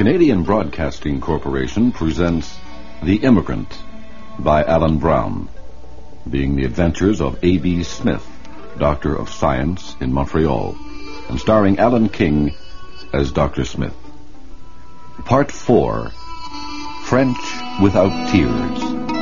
Canadian Broadcasting Corporation presents The Immigrant by Alan Brown, being the adventures of A.B. Smith, Doctor of Science in Montreal, and starring Alan King as Dr. Smith. Part 4, French Without Tears.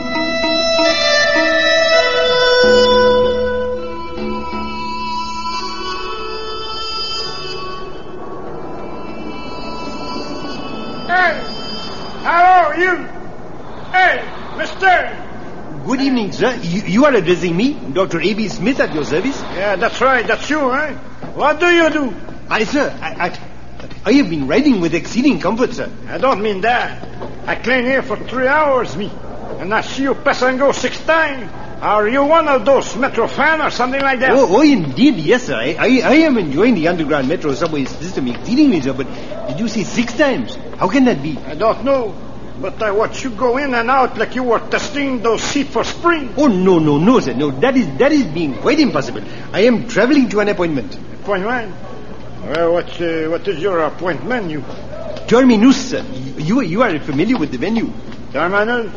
Hey! Hello, you! Hey, mister! Good evening, sir. You are addressing me, Dr. A.B. Smith, at your service? Yeah, that's right. That's you, eh? What do you do? I have been riding with exceeding comfort, sir. I don't mean that. I clean here for 3 hours, me. And I see you pass and go 6 times. Are you one of those Metro fan or something like that? Oh, indeed, yes, sir. I am enjoying the underground Metro subway system exceedingly, sir. But did you say 6 times? How can that be? I don't know. But I watch you go in and out like you were testing those seats for spring. Oh, no, sir. No, that is being quite impossible. I am traveling to an appointment. Appointment? Well, what is your appointment, you? Terminus, sir. You are familiar with the venue. Terminus?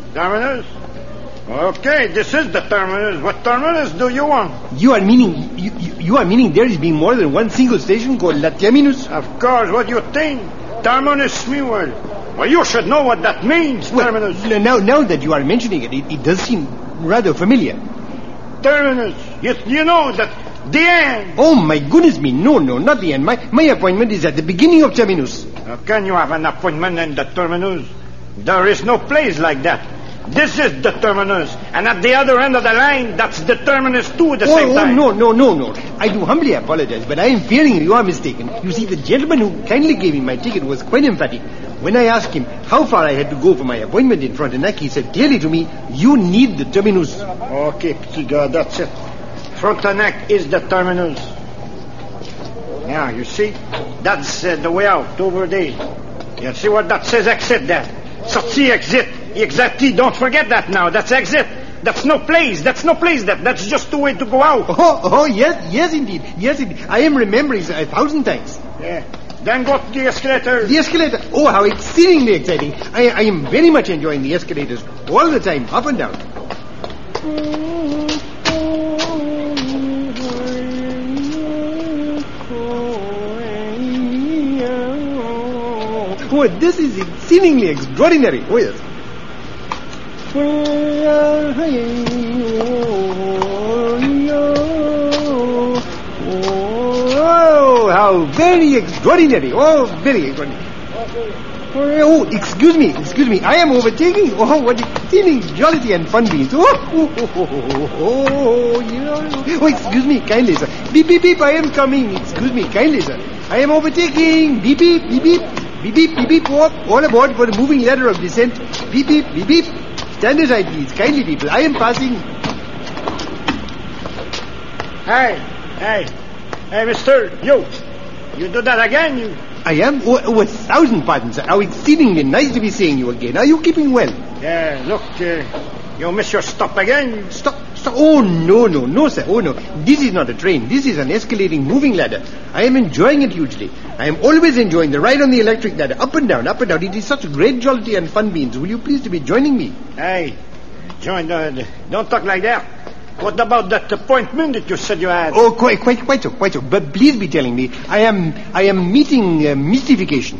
Okay, this is the terminus. What terminus do you want? You are meaning there is being more than one single station called La Terminus? Of course. What do you think? Terminus, meanwhile. Well, you should know what that means, terminus. Well, now that you are mentioning it does seem rather familiar. Terminus. You know that the end. Oh, my goodness me. No, not the end. My appointment is at the beginning of Terminus. How can you have an appointment in the terminus? There is no place like that. This is the terminus, and at the other end of the line, that's the terminus too at the same time. No. I do humbly apologize, but I am fearing you are mistaken. You see, the gentleman who kindly gave me my ticket was quite emphatic. When I asked him how far I had to go for my appointment in Frontenac, he said clearly to me, you need the terminus. Okay, petit gars, that's it. Frontenac is the terminus. Now, you see, that's the way out over there. You see what that says, exit there. Sortie, exit. Exactly, don't forget that now. That's exit. That's no place. That's just the way to go out. Oh, yes, indeed. I am remembering 1,000 times. Yeah. Then go to the escalator. The escalator? Oh, how exceedingly exciting. I am very much enjoying the escalators all the time, up and down. Oh, this is exceedingly extraordinary. Oh, yes. Oh, how very extraordinary. Oh, very extraordinary. Oh, excuse me. I am overtaking. Oh, what exceeding jollity and fun beans. Oh, excuse me, kindly, sir. Beep, beep, beep, I am coming. Excuse me, kindly, sir. I am overtaking. Beep, beep, beep, beep. Beep, beep, beep, beep. All aboard for the moving ladder of descent. Beep, beep, beep, beep. Stand aside, please. Kindly, people. I am passing. Hey, mister, you do that again, you. I am? Oh, 1,000 pardons, sir. How exceedingly nice to be seeing you again. Are you keeping well? Yeah, look, you miss your stop again. Stop. Oh, no, sir. Oh, no. This is not a train. This is an escalating moving ladder. I am enjoying it hugely. I am always enjoying the ride on the electric ladder. Up and down. It is such great jollity and fun beans. Will you please to be joining me? Hey, don't talk like that. What about that appointment that you said you had? Oh, quite so. But please be telling me. I am meeting Mystification.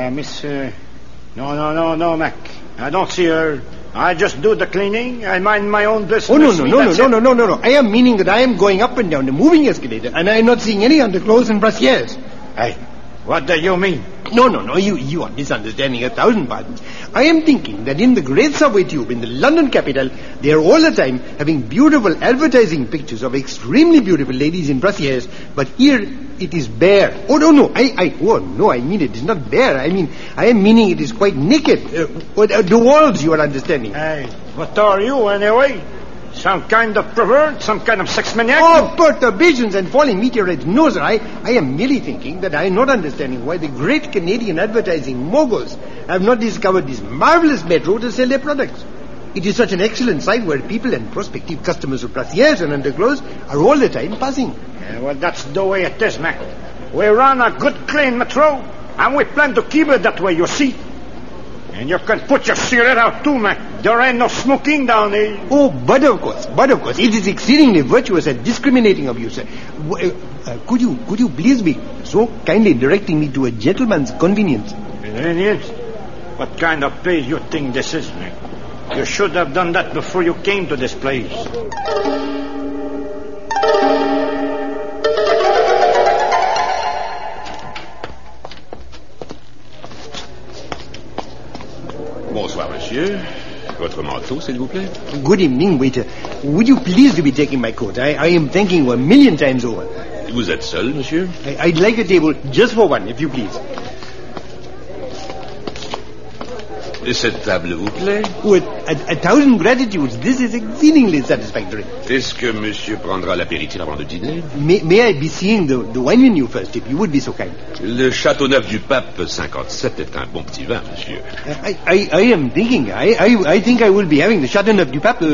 No, Mac. I don't see her. I just do the cleaning. I mind my own business. Oh, no. I am meaning that I am going up and down the moving escalator, and I am not seeing any underclothes and brassieres. Hey, what do you mean? No, you are misunderstanding 1,000 pardons. I am thinking that in the great subway tube in the London capital, they are all the time having beautiful advertising pictures of extremely beautiful ladies in brassieres, but here it is bare. Oh, no, I mean it is not bare. I am meaning it is quite naked. The walls, you are understanding. Hey, what are you anyway? Some kind of pervert? Some kind of sex maniac? Oh, perturbations and falling meteorites. No, sir, I am merely thinking that I am not understanding why the great Canadian advertising moguls have not discovered this marvelous metro to sell their products. It is such an excellent site where people and prospective customers of brassieres and underclothes are all the time passing. Well, that's the way it is, Mac. We run a good, clean metro. And we plan to keep it that way, you see. And you can put your cigarette out too, man. There ain't no smoking down here. Oh, but of course. It is exceedingly virtuous and discriminating of you, sir. Could you please be so kindly directing me to a gentleman's convenience? Convenience? What kind of place you think this is, man? You should have done that before you came to this place. Bonsoir, monsieur. Votre manteau, s'il vous plaît. Good evening, waiter. Would you please to be taking my coat? I am thanking you a million times over. Vous êtes seul, monsieur? I'd like a table just for one, if you please. Et cette table vous plaît? Oh, a thousand gratitudes. This is exceedingly satisfactory. Est-ce que monsieur prendra l'apéritif avant de dîner? May I be seeing the wine menu first, if you would be so kind? Le Châteauneuf du Pape 57 est un bon petit vin, monsieur. I am thinking. I think I will be having the Châteauneuf du Pape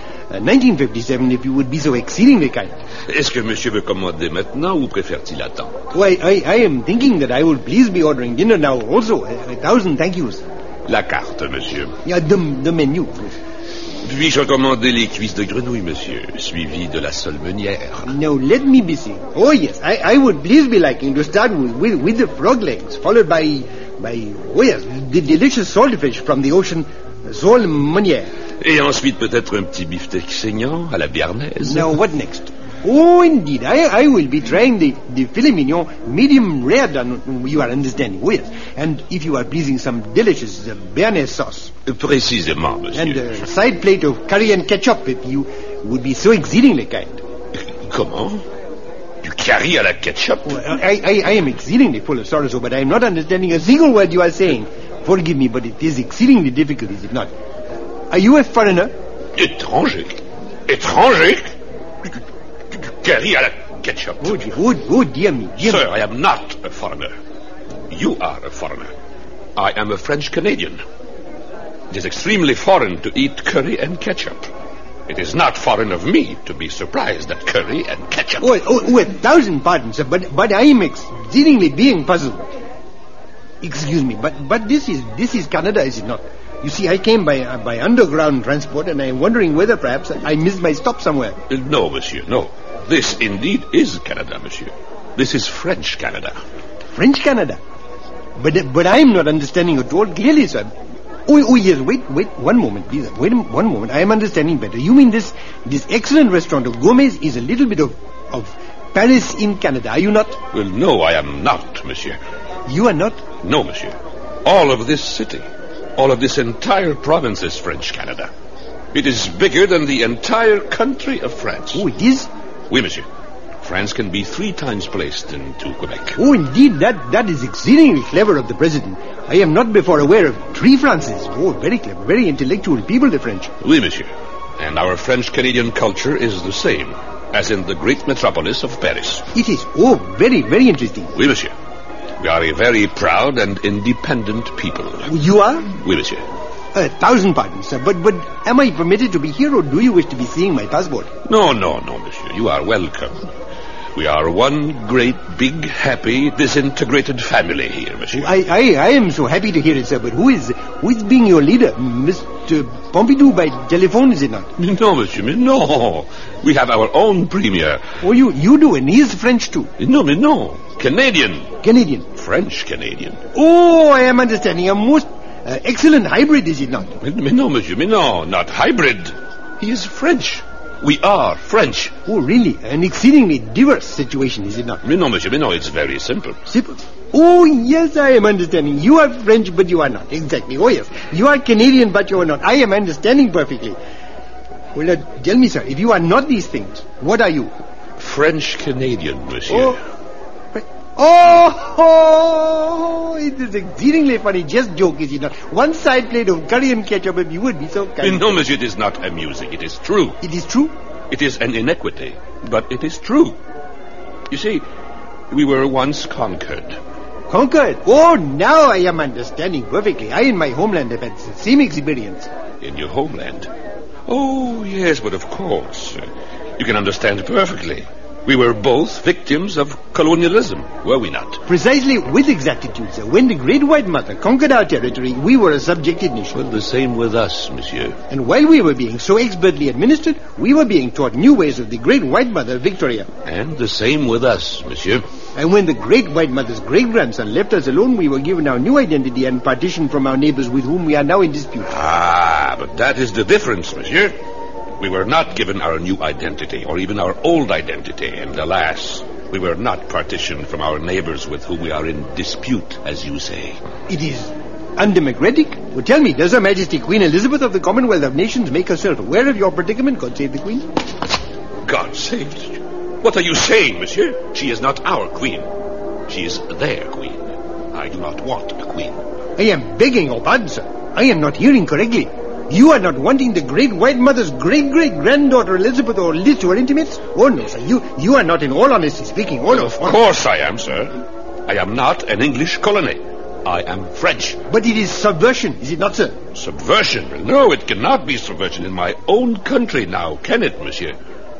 1957, if you would be so exceedingly kind. Est-ce que monsieur veut commander maintenant ou préfère-t-il attendre? Why, I am thinking that I will please be ordering dinner now also. A thousand thank yous. La carte, monsieur. Yeah, the menu. Puis-je recommander les cuisses de grenouille, monsieur, suivies de la sole meunière? Now, let me be seeing. Oh, yes, I would please be liking to start with the frog legs, followed by, oh, yes, the delicious saltfish from the ocean, sole meunière. Et ensuite, peut-être un petit beefsteak saignant à la béarnaise. Now, what next? Oh, indeed, I will be trying the filet mignon, medium rare done, you are understanding, oh, yes. And if you are pleasing, some delicious béarnaise sauce. Précisément, monsieur. And a side plate of curry and ketchup, if you would be so exceedingly kind. Comment? Du curry à la ketchup? Well, I am exceedingly full of sorrow, but I am not understanding a single word you are saying. Forgive me, but it is exceedingly difficult, is it not? Are you a foreigner? Étranger? Étranger? Curry à la ketchup. Oh, dear me. Sir, I am not a foreigner. You are a foreigner. I am a French Canadian. It is extremely foreign to eat curry and ketchup. It is not foreign of me to be surprised at curry and ketchup. Oh, a thousand pardons, sir, but I am exceedingly being puzzled. Excuse me, but this is Canada, is it not? You see, I came by underground transport, and I am wondering whether perhaps I missed my stop somewhere. No, monsieur, no. This indeed is Canada, monsieur. This is French Canada. French Canada? But I am not understanding at all clearly, sir. Oh, yes, wait, one moment, please. Wait one moment, I am understanding better. You mean this excellent restaurant of Gomez is a little bit of Paris in Canada, are you not? Well, no, I am not, monsieur. You are not? No, monsieur. All of this city, all of this entire province is French Canada. It is bigger than the entire country of France. Oh, it is? Oui, monsieur. France can be 3 times placed into Quebec. Oh, indeed, that is exceedingly clever of the president. I am not before aware of 3 Frances. Oh, very clever, very intellectual people, the French. Oui, monsieur. And our French-Canadian culture is the same as in the great metropolis of Paris. It is. Oh, very, very interesting. Oui, monsieur. We are a very proud and independent people. You are? Oui, monsieur. A thousand pardons, sir, but am I permitted to be here, or do you wish to be seeing my passport? No, monsieur. You are welcome. We are one great, big, happy, disintegrated family here, monsieur. I am so happy to hear it, sir, but who is being your leader? Mr. Pompidou by telephone, is it not? No, monsieur, no. We have our own premier. Oh, you do, and he is French too? No. Canadian. Canadian? French-Canadian. Oh, I am understanding. A most excellent hybrid, is it not? No, monsieur, no, not hybrid. He is French. We are French. Oh, really? An exceedingly diverse situation, is it not? No, monsieur, no, it's very simple. Simple? Oh, yes, I am understanding. You are French, but you are not. Exactly. Oh, yes. You are Canadian, but you are not. I am understanding perfectly. Well, tell me, sir, if you are not these things, what are you? French-Canadian, monsieur. Oh, it is exceedingly funny. Just joke, is it not? One side plate of curry and ketchup, if you would be so kind. No, monsieur, it is not amusing. It is true. It is true? It is an inequity, but it is true. You see, we were once conquered. Conquered? Oh, now I am understanding perfectly. I in my homeland have had the same experience. In your homeland? Oh, yes, but of course. You can understand perfectly. We were both victims of colonialism, were we not? Precisely with exactitude, sir. When the Great White Mother conquered our territory, we were a subjected nation. Well, the same with us, monsieur. And while we were being so expertly administered, we were being taught new ways of the Great White Mother, Victoria. And the same with us, monsieur. And when the Great White Mother's great-grandson left us alone, we were given our new identity and partitioned from our neighbors with whom we are now in dispute. Ah, but that is the difference, monsieur. We were not given our new identity, or even our old identity, and alas, we were not partitioned from our neighbors with whom we are in dispute, as you say. It is undemocratic? Well, tell me, does Her Majesty Queen Elizabeth of the Commonwealth of Nations make herself aware of your predicament? God save the Queen. God saved. What are you saying, monsieur? She is not our queen. She is their queen. I do not want a queen. I am begging your pardon, sir. I am not hearing correctly. You are not wanting the Great White Mother's great-great-granddaughter Elizabeth or Liz to her intimates? Oh, no, sir. You are not in all honesty speaking. Oh, no. Of course I am, sir. I am not an English colony. I am French. But it is subversion, is it not, sir? Subversion? No, it cannot be subversion in my own country now, can it, monsieur?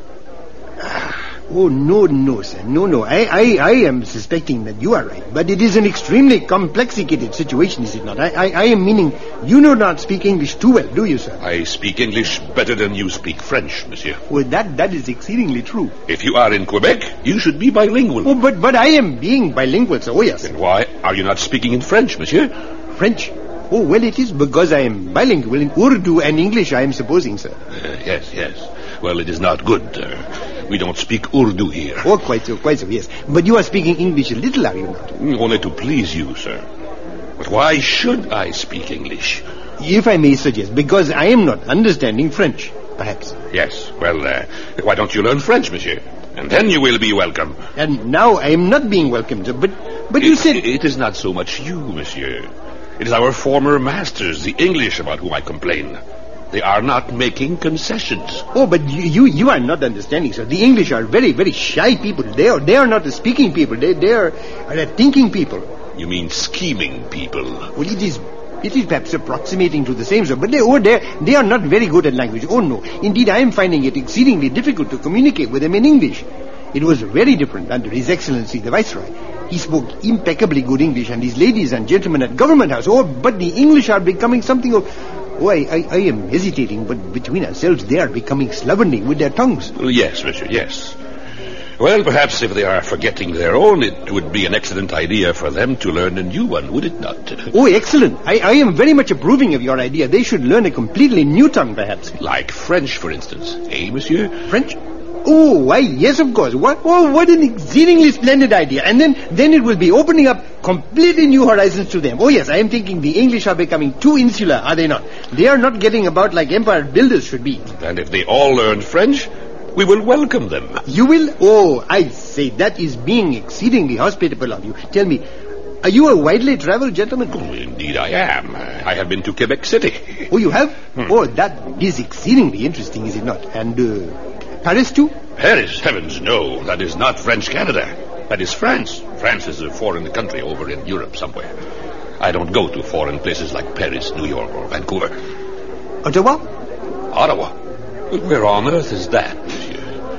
Oh, no, sir. No. I am suspecting that you are right. But it is an extremely complicated situation, is it not? I am meaning you do not speak English too well, do you, sir? I speak English better than you speak French, monsieur. Well, that is exceedingly true. If you are in Quebec, you should be bilingual. Oh, but I am being bilingual, sir. Oh, yes. Then why are you not speaking in French, monsieur? French? Oh, well, it is because I am bilingual in Urdu and English, I am supposing, sir. Yes. Well, it is not good. We don't speak Urdu here. Oh, quite so, yes. But you are speaking English a little, are you not? Only to please you, sir. But why should I speak English? If I may suggest, because I am not understanding French, perhaps. Yes, well, why don't you learn French, monsieur? And then you will be welcome. And now I am not being welcomed, sir, but you said... It is not so much you, monsieur. It is our former masters, the English, about whom I complain. They are not making concessions. Oh, but you are not understanding, sir. The English are very, very shy people. They are not a speaking people. They are a thinking people. You mean scheming people? Well, it is perhaps approximating to the same, sir. But they are not very good at language. Oh, no. Indeed, I am finding it exceedingly difficult to communicate with them in English. It was very different under His Excellency the Viceroy. He spoke impeccably good English, and his ladies and gentlemen at Government House. Oh, but the English are becoming something of... Oh, I am hesitating, but between ourselves, they are becoming slovenly with their tongues. Well, yes, monsieur, yes. Well, perhaps if they are forgetting their own, it would be an excellent idea for them to learn a new one, would it not? Oh, excellent. I am very much approving of your idea. They should learn a completely new tongue, perhaps. Like French, for instance. Eh, monsieur? French? Oh, why, yes, of course. What an exceedingly splendid idea. And then it will be opening up completely new horizons to them. Oh, yes, I am thinking the English are becoming too insular, are they not? They are not getting about like empire builders should be. And if they all learn French, we will welcome them. You will? Oh, I say, that is being exceedingly hospitable of you. Tell me, are you a widely traveled gentleman? Oh, indeed I am. I have been to Quebec City. Oh, you have? Oh, that is exceedingly interesting, is it not? And, Paris too? Paris? Heavens, no. That is not French Canada. That is France. France is a foreign country over in Europe somewhere. I don't go to foreign places like Paris, New York, or Vancouver. Ottawa? Ottawa? Well, where on earth is that, monsieur?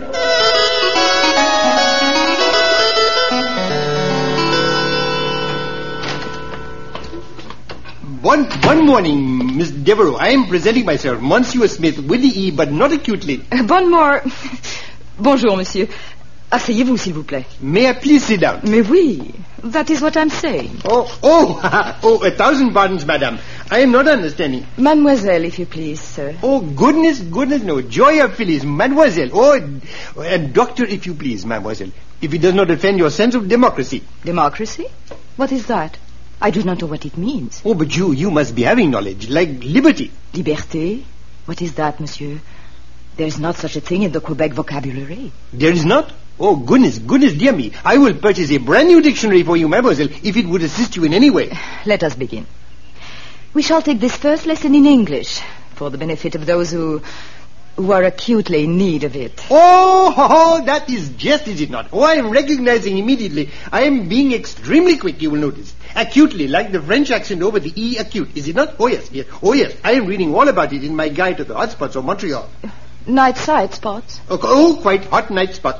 One morning, Miss Devereux, I am presenting myself, Monsieur Smith, with the E, but not acutely. Bonjour, monsieur. Asseyez-vous, s'il vous plaît. May I please sit down? Mais oui, that is what I'm saying. Oh, 1,000 pardons, madame. I am not understanding. Mademoiselle, if you please, sir. Oh, goodness, no. Joy of Phyllis, mademoiselle. Oh, and doctor, if you please, mademoiselle. If it does not offend your sense of democracy. Democracy? What is that? I do not know what it means. Oh, but you must be having knowledge, like liberty. Liberté? What is that, monsieur? There is not such a thing in the Quebec vocabulary. There is not? Oh, goodness, dear me. I will purchase a brand new dictionary for you, mademoiselle, if it would assist you in any way. Let us begin. We shall take this first lesson in English, for the benefit of those who are acutely in need of it. Oh, that is just, is it not? Oh, I am recognizing immediately. I am being extremely quick, you will notice. Acutely, like the French accent over the E acute, is it not? Oh, yes. Oh, yes. I am reading all about it in my guide to the hotspots of Montreal. Night side spots? Oh, quite hot night spots.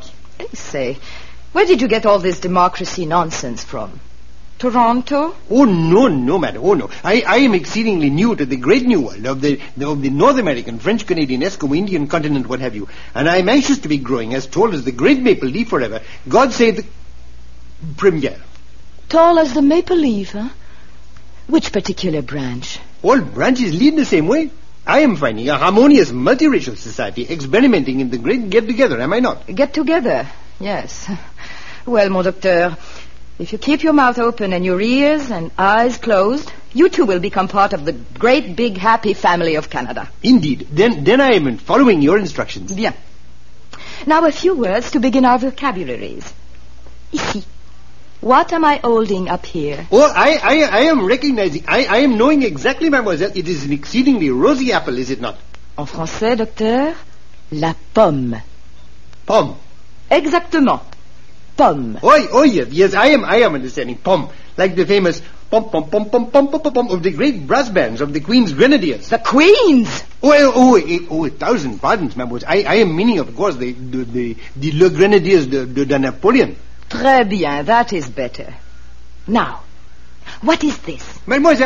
Say, where did you get all this democracy nonsense from? Toronto? Oh, no, madam. Oh, no. I am exceedingly new to the great new world of the North American, French, Canadian, Eskimo, Indian continent, what have you. And I am anxious to be growing as tall as the great maple leaf forever. God save the Premier. Tall as the maple leaf, huh? Which particular branch? All branches lead the same way. I am finding a harmonious multiracial society experimenting in the great get-together, am I not? Get-together, yes. Well, mon docteur, if you keep your mouth open and your ears and eyes closed, you too will become part of the great, big, happy family of Canada. Indeed. Then I am following your instructions. Bien. Now a few words to begin our vocabularies. Ici. What am I holding up here? Oh, I am recognizing, I am knowing exactly, mademoiselle, it is an exceedingly rosy apple, is it not? En français, docteur, la pomme. Pomme. Exactement. Pomme. Oh, yes, I am understanding. Pomme. Like the famous pom pom pom pom pom pom pom of the great brass bands of the Queen's Grenadiers. The Queen's? Oh, 1,000 pardons, mademoiselle. I am meaning, of course, the Le Grenadiers de Napoleon. Très bien, that is better. Now, what is this? Mademoiselle,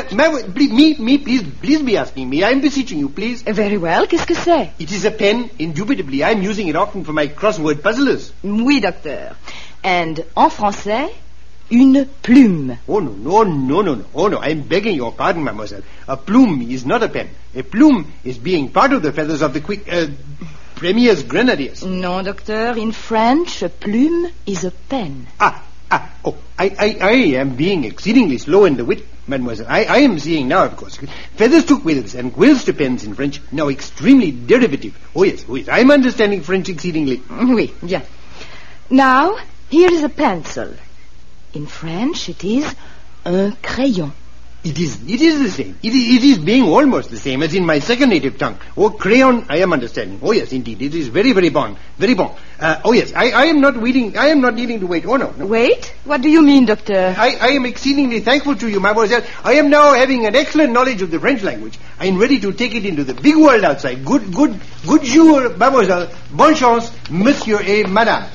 please be asking me. I am beseeching you, please. Very well, qu'est-ce que c'est? It is a pen, indubitably. I am using it often for my crossword puzzlers. Oui, docteur. And en français, une plume. Oh, no. Oh, no, I am begging your pardon, mademoiselle. A plume is not a pen. A plume is being part of the feathers of the Premier's Grenadiers. Non, docteur. In French, a plume is a pen. Oh, I am being exceedingly slow in the wit, mademoiselle. I am seeing now, of course. Feathers to quills and quills to pens in French. Now extremely derivative. Oh, yes. I am understanding French exceedingly. Oui, bien. Now, here is a pencil. In French, it is un crayon. It is the same. It is being almost the same as in my second native tongue. Oh, crayon, I am understanding. Oh, yes, indeed. It is very, very bon. Very bon. Oh, yes, I am not needing to wait. Oh, no. Wait? What do you mean, doctor? I am exceedingly thankful to you, mademoiselle. I am now having an excellent knowledge of the French language. I am ready to take it into the big world outside. Good jour, mademoiselle. Bonne chance, monsieur et madame.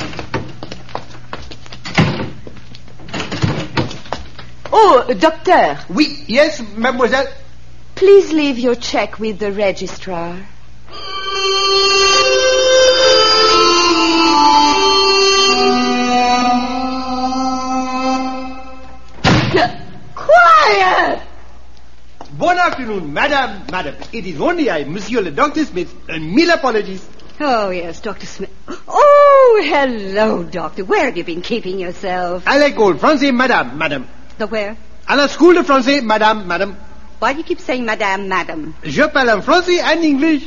Oh, doctor. Oui, yes, mademoiselle. Please leave your check with the registrar. Quiet! Bon afternoon, madame. It is only I, monsieur le Dr. Smith, and mille apologies. Oh, yes, Dr. Smith. Oh, hello, Doctor. Where have you been keeping yourself? À l'école français, madame. The where? À la school de français, madame. Why do you keep saying madame? Je parle en français and English.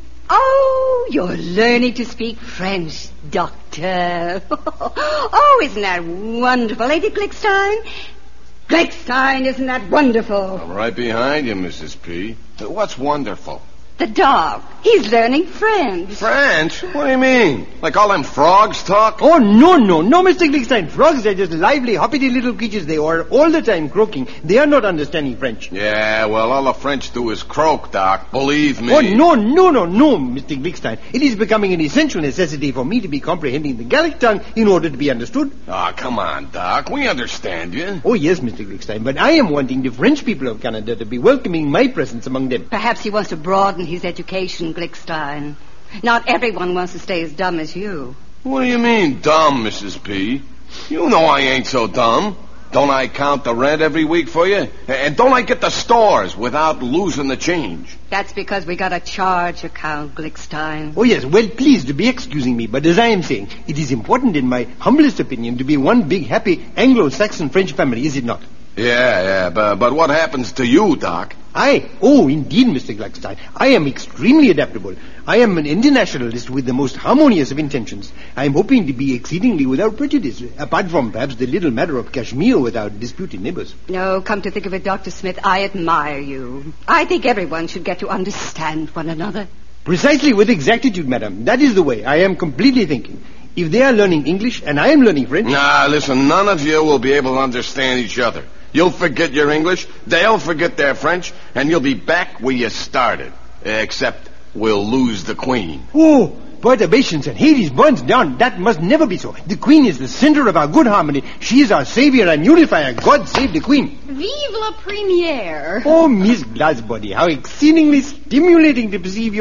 Oh, you're learning to speak French, Doctor. Oh, isn't that wonderful, Lady Glickstein? Glickstein, isn't that wonderful? I'm right behind you, Mrs. P. What's wonderful? The dog. He's learning French. French? What do you mean? Like all them frogs talk? Oh, no, Mr. Glickstein. Frogs are just lively, hoppity little creatures. They are all the time croaking. They are not understanding French. Yeah, well, all the French do is croak, Doc. Believe me. Oh, no, Mr. Glickstein. It is becoming an essential necessity for me to be comprehending the Gallic tongue in order to be understood. Ah, come on, Doc. We understand you. Oh, yes, Mr. Glickstein. But I am wanting the French people of Canada to be welcoming my presence among them. Perhaps he wants to broaden his education, Glickstein. Not everyone wants to stay as dumb as you. What do you mean, dumb, Mrs. P? You know I ain't so dumb. Don't I count the rent every week for you? And don't I get the stores without losing the change? That's because we got a charge account, Glickstein. Oh, yes. Well, please to be excusing me, but as I am saying, it is important in my humblest opinion to be one big, happy Anglo-Saxon French family, is it not? Yeah, but what happens to you, Doc? Indeed, Mr. Glickstein. I am extremely adaptable. I am an internationalist with the most harmonious of intentions. I am hoping to be exceedingly without prejudice, apart from perhaps the little matter of Kashmir with our disputed neighbors. No, come to think of it, Dr. Smith, I admire you. I think everyone should get to understand one another. Precisely, with exactitude, madam. That is the way I am completely thinking. If they are learning English and I am learning French... Nah, listen, none of you will be able to understand each other. You'll forget your English, they'll forget their French, and you'll be back where you started. Except we'll lose the Queen. Oh, perturbations and Hades burns down. That must never be so. The Queen is the center of our good harmony. She is our savior and unifier. God save the Queen. Vive la premiere. Oh, Miss Glassbody, how exceedingly stimulating to perceive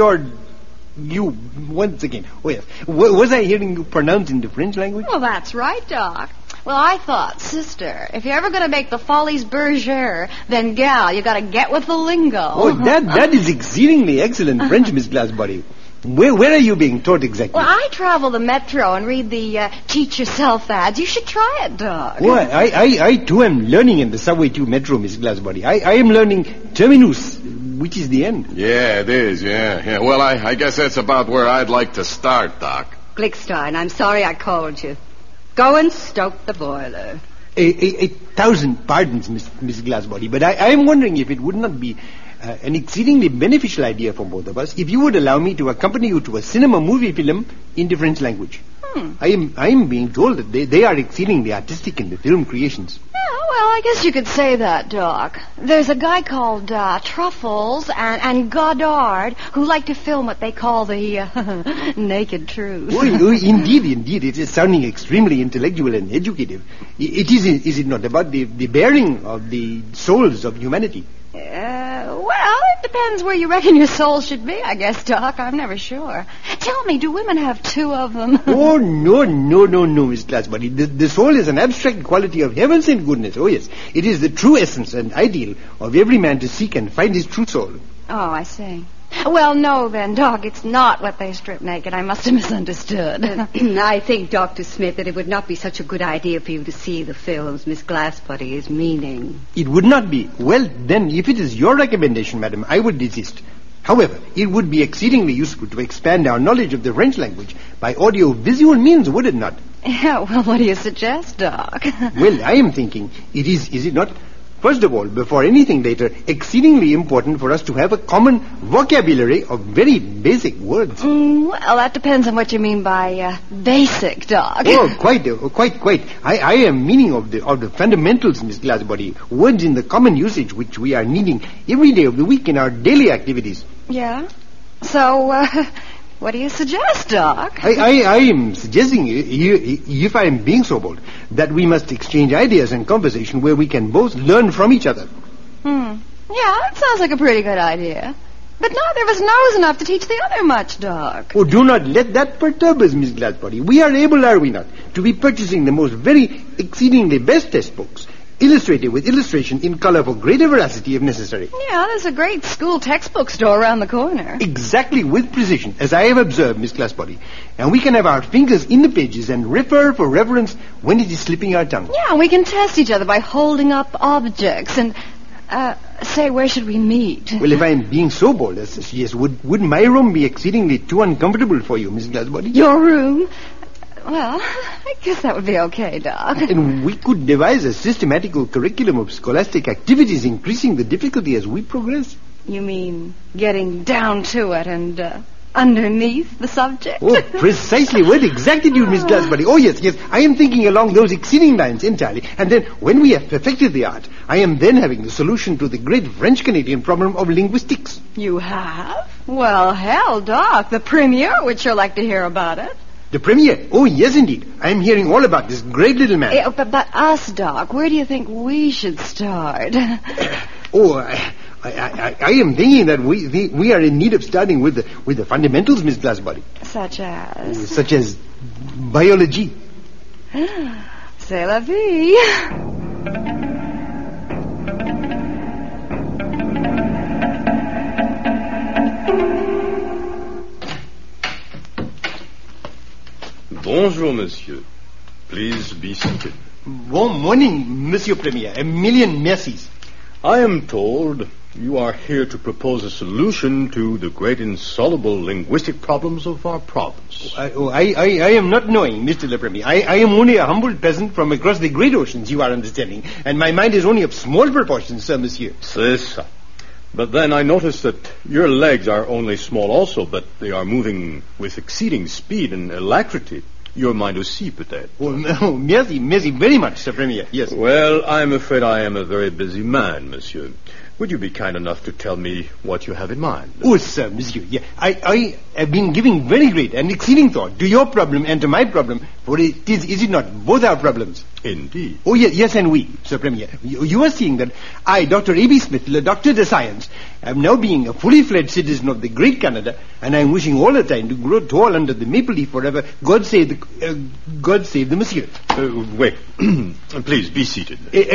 you once again. Oh, yes. Was I hearing you pronounce in the French language? Well, that's right, Doc. Well, I thought, sister, if you're ever going to make the Follies Bergère, then, gal, you got to get with the lingo. Oh, that is exceedingly excellent French, Miss Glassbody. Where are you being taught exactly? Well, I travel the metro and read the teach yourself ads. You should try it, Doc. Oh, I too am learning in the subway tube metro, Miss Glassbody. I am learning terminus, which is the end. Yeah, it is, yeah. Well, I guess that's about where I'd like to start, Doc. Glickstein, I'm sorry I called you. Go and stoke the boiler. A thousand pardons, Miss Glassbody, but I am wondering if it would not be an exceedingly beneficial idea for both of us if you would allow me to accompany you to a cinema movie film in the French language. I am being told that they are exceedingly artistic in the film creations. Yeah, well, I guess you could say that, Doc. There's a guy called Truffles and Goddard who like to film what they call the naked truth. Oh, indeed. It is sounding extremely intellectual and educative. It is it not, about the bearing of the souls of humanity? Well, it depends where you reckon your soul should be, I guess, Doc. I'm never sure. Tell me, do women have two of them? Oh, no, Miss Glassbody. The soul is an abstract quality of heaven sent goodness. Oh, yes. It is the true essence and ideal of every man to seek and find his true soul. Oh, I see. Well, no, then, Doc, it's not what they strip naked. I must have misunderstood. I think, Dr. Smith, that it would not be such a good idea for you to see the films Miss Glassbody is meaning. It would not be. Well, then, if it is your recommendation, madam, I would desist. However, it would be exceedingly useful to expand our knowledge of the French language by audio-visual means, would it not? Yeah, well, what do you suggest, Doc? Well, I am thinking it is it not? First of all, before anything later, exceedingly important for us to have a common vocabulary of very basic words. Well, that depends on what you mean by basic, Doc. Oh, quite. I am meaning of the fundamentals, Miss Glassbody. Words in the common usage which we are needing every day of the week in our daily activities. Yeah? So, what do you suggest, Doc? I am suggesting, if I am being so bold, that we must exchange ideas and conversation where we can both learn from each other. Yeah, that sounds like a pretty good idea. But neither of us knows enough to teach the other much, Doc. Oh, do not let that perturb us, Miss Glassbody. We are able, are we not, to be purchasing the most very exceedingly best textbooks, illustrated with illustration in color for greater veracity if necessary. Yeah, there's a great school textbook store around the corner. Exactly, with precision, as I have observed, Miss Glassbody. And we can have our fingers in the pages and refer for reference when it is slipping our tongue. Yeah, we can test each other by holding up objects and, say, where should we meet? Well, if I am being so bold as yes, would my room be exceedingly too uncomfortable for you, Miss Glassbody? Your room? Well, I guess that would be okay, Doc. And we could devise a systematical curriculum of scholastic activities, increasing the difficulty as we progress. You mean getting down to it and underneath the subject? Oh, precisely. What exactitude, Miss Glassbody. Oh, yes. I am thinking along those exceeding lines entirely. And then, when we have perfected the art, I am then having the solution to the great French-Canadian problem of linguistics. You have? Well, hell, Doc, the Premier would sure like to hear about it. The Premier? Oh, yes, indeed. I am hearing all about this great little man. Yeah, but us, Doc, where do you think we should start? I am thinking that we are in need of starting with the fundamentals, Miss Glassbody. Such as? Such as biology. C'est la vie. Bonjour, monsieur. Please be seated. Bon morning, Monsieur Premier. A million mercies. I am told you are here to propose a solution to the great insoluble linguistic problems of our province. I am not knowing, Mr. Le Premier. I am only a humble peasant from across the great oceans, you are understanding. And my mind is only of small proportions, sir, monsieur. C'est ça. But then I notice that your legs are only small also, but they are moving with exceeding speed and alacrity. Your mind aussi, peut-être. Oh, merci very much, Sir Premier, yes. Well, I'm afraid I am a very busy man, monsieur. Would you be kind enough to tell me what you have in mind? Oh, sir, monsieur. Yeah, I have been giving very great and exceeding thought to your problem and to my problem, for it is it not both our problems? Indeed. Oh, yes, and we, Sir Premier. You are seeing that I, Dr. A.B. Smith, the Doctor of Science, am now being a fully fledged citizen of the great Canada, and I am wishing all the time to grow tall under the maple leaf forever. God save the monsieur. Wait. Please, be seated.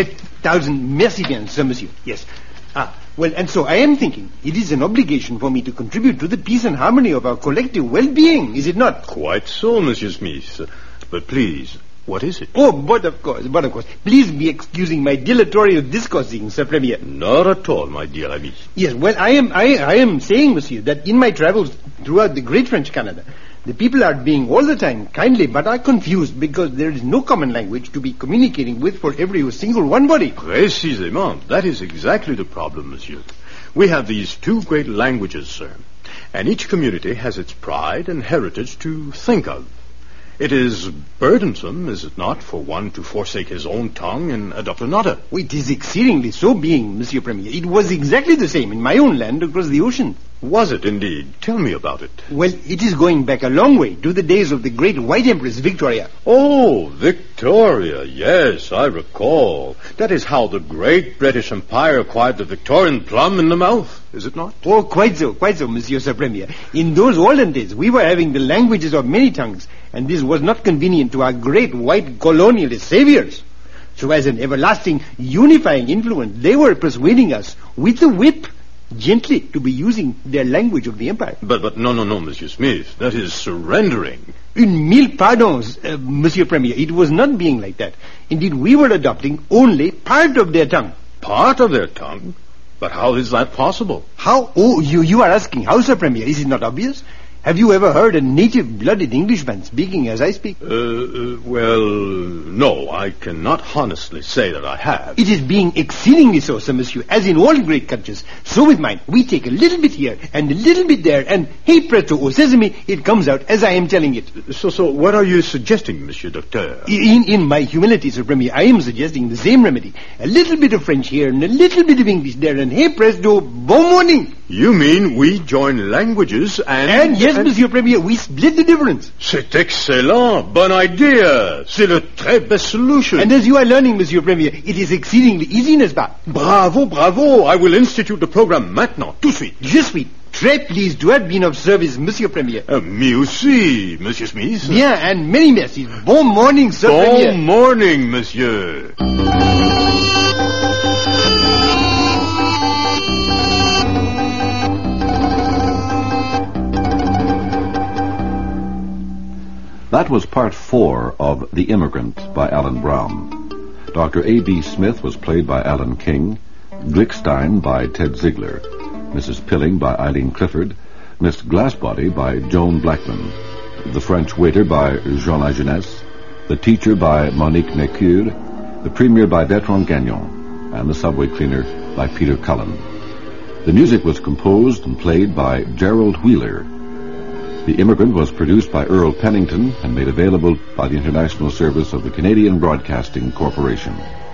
1,000 merci bien, Sir Monsieur. Yes. Well, and so I am thinking it is an obligation for me to contribute to the peace and harmony of our collective well-being, is it not? Quite so, Monsieur Smith. But please, what is it? Oh, but of course. Please be excusing my dilatory discoursing, Sir Premier. Not at all, my dear ami. Yes, well, I am saying, monsieur, that in my travels throughout the great French Canada, the people are being all the time kindly but are confused because there is no common language to be communicating with for every single one body. Précisément. That is exactly the problem, monsieur. We have these two great languages, sir, and each community has its pride and heritage to think of. It is burdensome, is it not, for one to forsake his own tongue and adopt another? It is exceedingly so being, Monsieur Premier. It was exactly the same in my own land across the ocean. Was it indeed? Tell me about it. Well, it is going back a long way to the days of the great White Empress Victoria. Oh, Victoria, yes, I recall. That is how the great British Empire acquired the Victorian plum in the mouth, is it not? Oh, quite so, Monsieur Sir Premier. In those olden days, we were having the languages of many tongues, and this was not convenient to our great white colonialist saviors. So as an everlasting unifying influence, they were persuading us with the whip gently to be using their language of the empire. But no, Monsieur Smith. That is surrendering. Une mille pardons, Monsieur Premier. It was not being like that. Indeed, we were adopting only part of their tongue. Part of their tongue? But how is that possible? How? Oh, you are asking how, Sir Premier? Is it not obvious? Have you ever heard a native-blooded Englishman speaking as I speak? Well, no, I cannot honestly say that I have. It is being exceedingly so, Sir Monsieur, as in all great countries. So with mine, we take a little bit here and a little bit there, and hey presto, oh sesame, it comes out as I am telling it. So what are you suggesting, Monsieur Docteur? In my humility, Sir Premier, I am suggesting the same remedy. A little bit of French here and a little bit of English there, and hey presto, bon morning. You mean we join languages And yes, Monsieur Premier, we split the difference. C'est excellent. Bonne idea. C'est le très best solution. And as you are learning, Monsieur Premier, it is exceedingly easy, n'est-ce pas? Bravo. I will institute the program maintenant, tout de suite. Je suis très pleased to have been of service, Monsieur Premier. Me aussi, Monsieur Smith. Bien, and many mercies. Bon morning, Sir Premier. Bon morning, Monsieur. That was part 4 of The Immigrant by Alan Brown. Dr. A.B. Smith was played by Alan King, Glickstein by Ted Ziegler, Mrs. Pilling by Eileen Clifford, Miss Glassbody by Joan Blackman, the French waiter by Jean Lajeunesse, the teacher by Monique Necure, the premier by Bertrand Gagnon, and the subway cleaner by Peter Cullen. The music was composed and played by Gerald Wheeler. The Immigrant was produced by Earl Pennington and made available by the International Service of the Canadian Broadcasting Corporation.